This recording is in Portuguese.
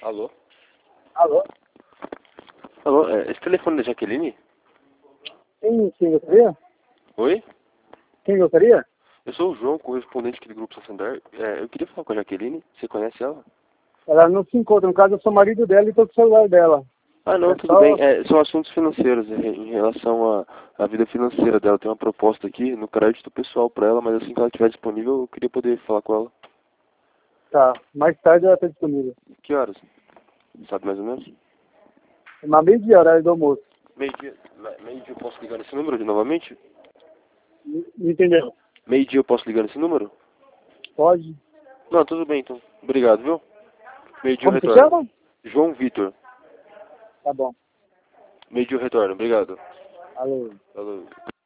Alô? Alô? Alô, esse telefone da Jaqueline? Quem gostaria? Oi? Quem gostaria? Eu sou o João, correspondente aqui do Grupo Santander. Eu queria falar com a Jaqueline. Você conhece ela? Ela não se encontra. No caso, eu sou marido dela e estou com o celular dela. Ah, não, É tudo só... bem. São assuntos financeiros em relação à vida financeira dela. Tem uma proposta aqui no crédito pessoal para ela, mas assim que ela estiver disponível, eu queria poder falar com ela. Tá. Mais tarde ela está disponível. Que horas? Sabe mais ou menos? Uma meia horário do almoço. Meio-dia. Meio-dia eu posso ligar nesse número novamente? Me entendeu? Meio-dia eu posso ligar nesse número? Pode. Não, tudo bem então. Obrigado, viu? Meio-dia eu Como se retorno. chama? João Vitor. Tá bom. Meio-dia eu retorno. Obrigado. Alô. Falou.